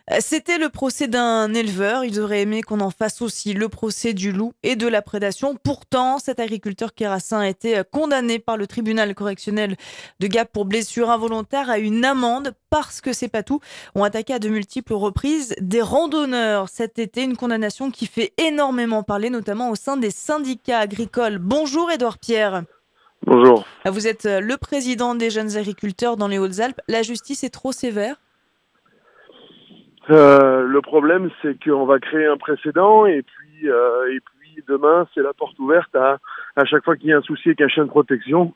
C'était le procès d'un éleveur. Ils auraient aimé qu'on en fasse aussi le procès du loup et de la prédation. Pourtant, cet agriculteur kérassin a été condamné par le tribunal correctionnel de Gap pour blessure involontaire à une amende parce que ses patous ont attaqué à de multiples reprises des randonneurs cet été. Une condamnation qui fait énormément parler, notamment au sein des syndicats agricoles. Bonjour Édouard Pierre. Bonjour. Vous êtes le président des jeunes agriculteurs dans les Hautes-Alpes. La justice est trop sévère? Le problème, c'est qu'on va créer un précédent et puis demain, c'est la porte ouverte à chaque fois qu'il y a un souci avec un chien de protection,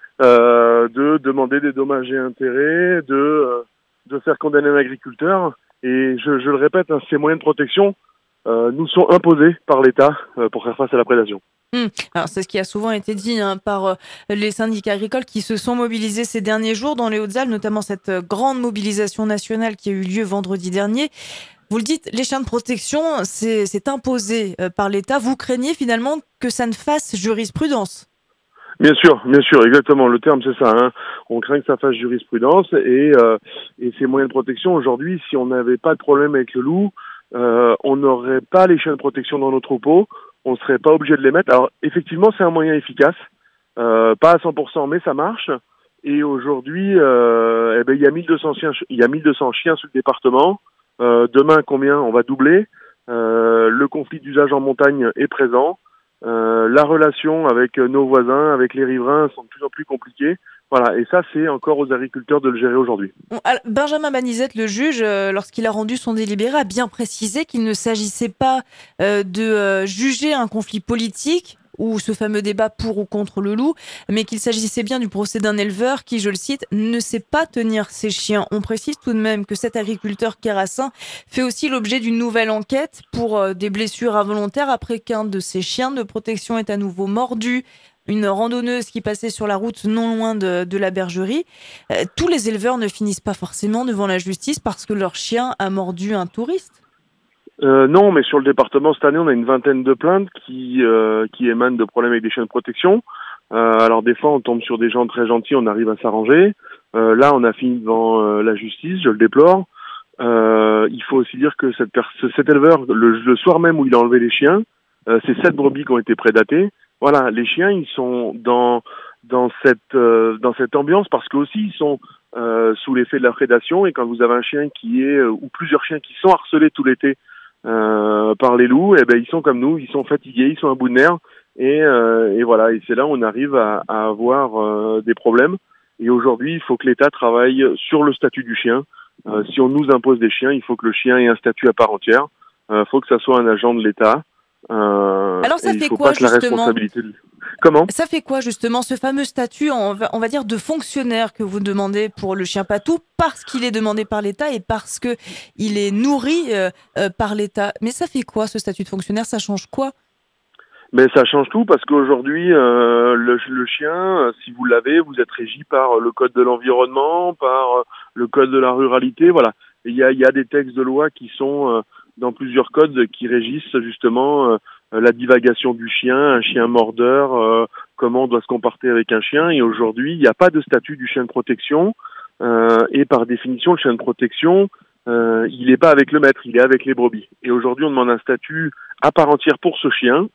de demander des dommages et intérêts, de faire condamner un agriculteur. Et je le répète, hein, ces moyens de protection nous sont imposés par l'État pour faire face à la prédation. Alors, c'est ce qui a souvent été dit par les syndicats agricoles qui se sont mobilisés ces derniers jours dans les Hautes-Alpes, notamment cette grande mobilisation nationale qui a eu lieu vendredi dernier. Vous le dites, les chiens de protection, c'est imposé par l'État. Vous craignez finalement que ça ne fasse jurisprudence? Bien sûr, exactement. Le terme, c'est ça. Hein. On craint que ça fasse jurisprudence et ces moyens de protection, aujourd'hui, si on n'avait pas de problème avec le loup, on n'aurait pas les chiens de protection dans nos troupeaux, on ne serait pas obligé de les mettre. Alors, effectivement, c'est un moyen efficace, pas à 100%, mais ça marche. Et aujourd'hui, il y a 1200 chiens, il y a 1200 chiens sur le département. Demain, combien? On va doubler. Le conflit d'usage en montagne est présent. La relation avec nos voisins, avec les riverains, sont de plus en plus compliquées. Voilà, et ça, c'est encore aux agriculteurs de le gérer aujourd'hui. Benjamin Banizet, le juge, lorsqu'il a rendu son délibéré, a bien précisé qu'il ne s'agissait pas de juger un conflit politique ou ce fameux débat pour ou contre le loup, mais qu'il s'agissait bien du procès d'un éleveur qui, je le cite, ne sait pas tenir ses chiens. On précise tout de même que cet agriculteur kérassin fait aussi l'objet d'une nouvelle enquête pour des blessures involontaires après qu'un de ses chiens de protection est à nouveau mordu une randonneuse qui passait sur la route non loin de la bergerie. Tous les éleveurs ne finissent pas forcément devant la justice parce que leur chien a mordu un touriste. Non, mais sur le département, cette année, on a une vingtaine de plaintes qui émanent de problèmes avec des chiens de protection. Alors des fois, on tombe sur des gens très gentils, on arrive à s'arranger. Là, on a fini devant la justice, je le déplore. Il faut aussi dire que cet éleveur, le soir même où il a enlevé les chiens, c'est 7 brebis qui ont été prédatées. Voilà, les chiens, ils sont dans cette ambiance parce qu'aussi ils sont sous l'effet de la prédation. Et quand vous avez un chien qui est ou plusieurs chiens qui sont harcelés tout l'été par les loups, eh ben ils sont comme nous, ils sont fatigués, ils sont à bout de nerfs et voilà. Et c'est là où on arrive à avoir des problèmes. Et aujourd'hui, il faut que l'État travaille sur le statut du chien. Si on nous impose des chiens, il faut que le chien ait un statut à part entière. Il faut que ça soit un agent de l'État. Alors Et ça il fait faut quoi pas que la justement responsabilité... Comment? Ça fait quoi justement ce fameux statut, on va dire, de fonctionnaire que vous demandez pour le chien patou parce qu'il est demandé par l'État et parce que il est nourri par l'État. Mais ça fait quoi ce statut de fonctionnaire? Ça change quoi? Mais ça change tout parce qu'aujourd'hui, le chien, si vous l'avez, vous êtes régi par le code de l'environnement, par le code de la ruralité, voilà. Il y a des textes de loi qui sont dans plusieurs codes qui régissent justement la divagation du chien, un chien mordeur, comment on doit se comporter avec un chien. Et aujourd'hui, il n'y a pas de statut du chien de protection. Et par définition, le chien de protection, il n'est pas avec le maître, il est avec les brebis. Et aujourd'hui, on demande un statut à part entière pour ce chien.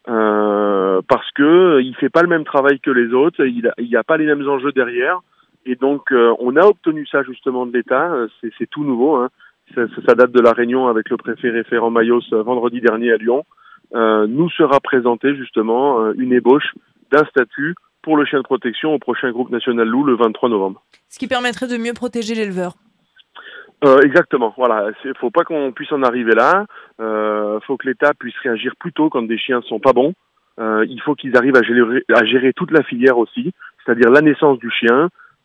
Parce que il fait pas le même travail que les autres, il y a pas les mêmes enjeux derrière, et donc on a obtenu ça justement de l'État. C'est tout nouveau, hein. Ça date de la réunion avec le préfet référent Mayos vendredi dernier à Lyon. Nous sera présentée justement une ébauche d'un statut pour le chien de protection au prochain groupe national loup le 23 novembre. Ce qui permettrait de mieux protéger l'éleveur. Exactement, voilà. Faut pas qu'on puisse en arriver là. Faut que l'État puisse réagir plus tôt quand des chiens sont pas bons. Il faut qu'ils arrivent à gérer toute la filière aussi, c'est-à-dire la naissance du chien,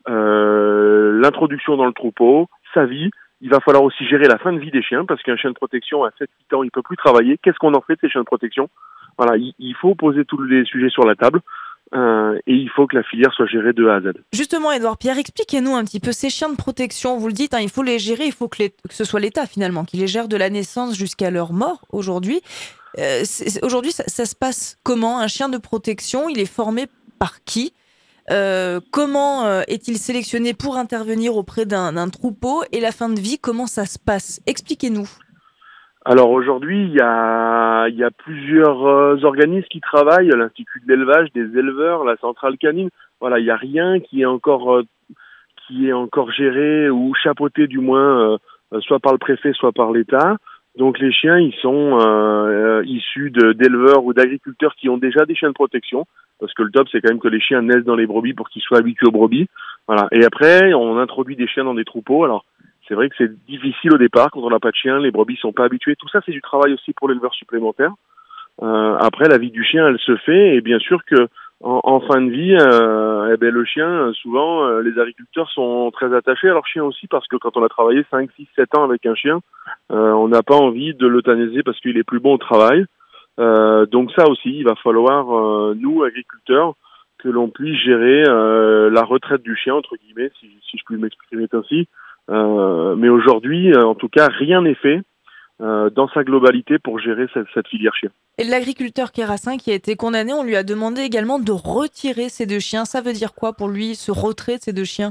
l'introduction dans le troupeau, sa vie. Il va falloir aussi gérer la fin de vie des chiens, parce qu'un chien de protection à 7-8 ans, il peut plus travailler. Qu'est-ce qu'on en fait de ces chiens de protection? Voilà, il faut poser tous les sujets sur la table. Et il faut que la filière soit gérée de A à Z. Justement, Édouard Pierre, expliquez-nous un petit peu ces chiens de protection. Vous le dites, il faut les gérer, il faut que ce soit l'État finalement qui les gère de la naissance jusqu'à leur mort aujourd'hui. Aujourd'hui, ça se passe comment? Un chien de protection, il est formé par qui? Comment est-il sélectionné pour intervenir auprès d'un troupeau et la fin de vie, comment ça se passe? Expliquez-nous. Alors aujourd'hui, il y a plusieurs organismes qui travaillent, l'Institut de l'élevage, des éleveurs, la centrale canine. Voilà, il n'y a rien qui est encore géré ou chapeauté du moins, soit par le préfet, soit par l'État. Donc les chiens, ils sont issus d'éleveurs ou d'agriculteurs qui ont déjà des chiens de protection, parce que le top, c'est quand même que les chiens naissent dans les brebis pour qu'ils soient habitués aux brebis. Voilà. Et après, on introduit des chiens dans des troupeaux. Alors c'est vrai que c'est difficile au départ quand on n'a pas de chien, les brebis sont pas habituées. Tout ça, c'est du travail aussi pour l'éleveur supplémentaire. Après, la vie du chien, elle se fait, et bien sûr que en fin de vie, le chien, souvent, les agriculteurs sont très attachés à leur chien aussi, parce que quand on a travaillé 5, 6, 7 ans avec un chien, on n'a pas envie de l'euthanasier parce qu'il est plus bon au travail. Donc ça aussi, il va falloir, nous, agriculteurs, que l'on puisse gérer la retraite du chien, entre guillemets, si je puis m'exprimer ainsi. Mais aujourd'hui, en tout cas, rien n'est fait dans sa globalité pour gérer cette filière chien. Et l'agriculteur Kérassin qui a été condamné, on lui a demandé également de retirer ces 2 chiens. Ça veut dire quoi pour lui, ce retrait de ces 2 chiens?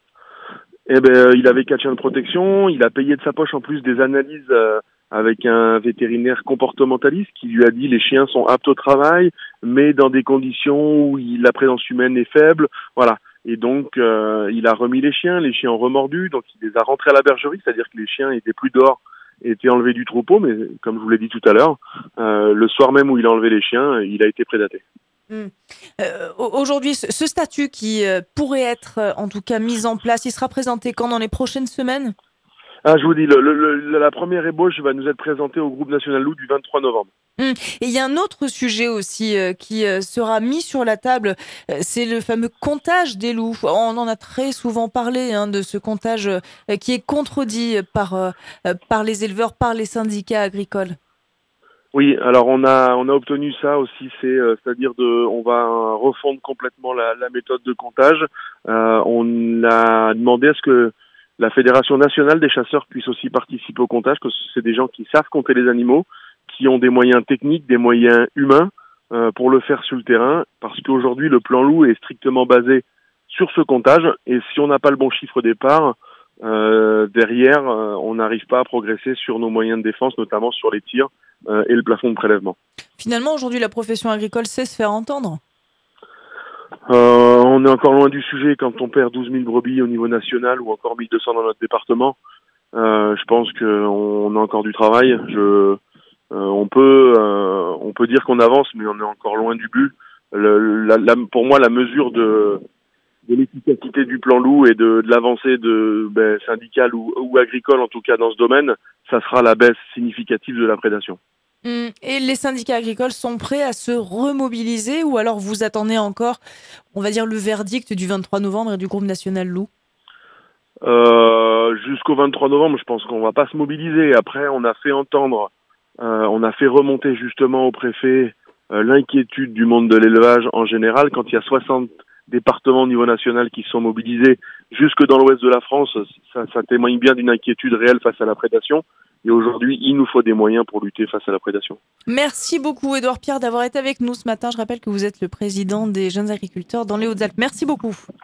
Il avait 4 chiens de protection, il a payé de sa poche en plus des analyses avec un vétérinaire comportementaliste qui lui a dit les chiens sont aptes au travail, mais dans des conditions où la présence humaine est faible, voilà. Et donc il a remis les chiens ont remordu, donc il les a rentrés à la bergerie, c'est-à-dire que les chiens étaient plus dehors, étaient enlevés du troupeau, mais comme je vous l'ai dit tout à l'heure, le soir même où il a enlevé les chiens, il a été prédaté. Mmh. Aujourd'hui, ce statut qui, pourrait être, en tout cas mis en place, il sera présenté quand? Dans les prochaines semaines? Ah, je vous dis, la première ébauche va nous être présentée au groupe national loup du 23 novembre. Mmh. Et il y a un autre sujet aussi, qui, sera mis sur la table, c'est le fameux comptage des loups. On en a très souvent parlé, hein, de ce comptage, qui est contredit par les éleveurs, par les syndicats agricoles. Oui, alors on a obtenu ça aussi, c'est-à-dire on va refondre complètement la méthode de comptage. On a demandé à ce que la Fédération nationale des chasseurs puisse aussi participer au comptage, parce que c'est des gens qui savent compter les animaux, qui ont des moyens techniques, des moyens humains pour le faire sur le terrain, parce qu'aujourd'hui le plan loup est strictement basé sur ce comptage, et si on n'a pas le bon chiffre départ, derrière, on n'arrive pas à progresser sur nos moyens de défense, notamment sur les tirs et le plafond de prélèvement. Finalement, aujourd'hui, la profession agricole sait se faire entendre? On est encore loin du sujet quand on perd 12 000 brebis au niveau national ou encore 1200 dans notre département. Je pense qu'on a encore du travail. On peut dire qu'on avance, mais on est encore loin du but. Pour moi, la mesure de l'efficacité du plan loup et de l'avancée syndicale ou agricole, en tout cas dans ce domaine, ça sera la baisse significative de la prédation. Mmh. Et les syndicats agricoles sont prêts à se remobiliser ou alors vous attendez encore, on va dire, le verdict du 23 novembre et du groupe national loup? Jusqu'au 23 novembre, je pense qu'on va pas se mobiliser. Après, on a fait entendre, on a fait remonter justement au préfet l'inquiétude du monde de l'élevage en général. Quand il y a 60 départements au niveau national qui sont mobilisés jusque dans l'ouest de la France, ça témoigne bien d'une inquiétude réelle face à la prédation. Et aujourd'hui, il nous faut des moyens pour lutter face à la prédation. Merci beaucoup, Édouard Pierre, d'avoir été avec nous ce matin. Je rappelle que vous êtes le président des jeunes agriculteurs dans les Hautes-Alpes. Merci beaucoup.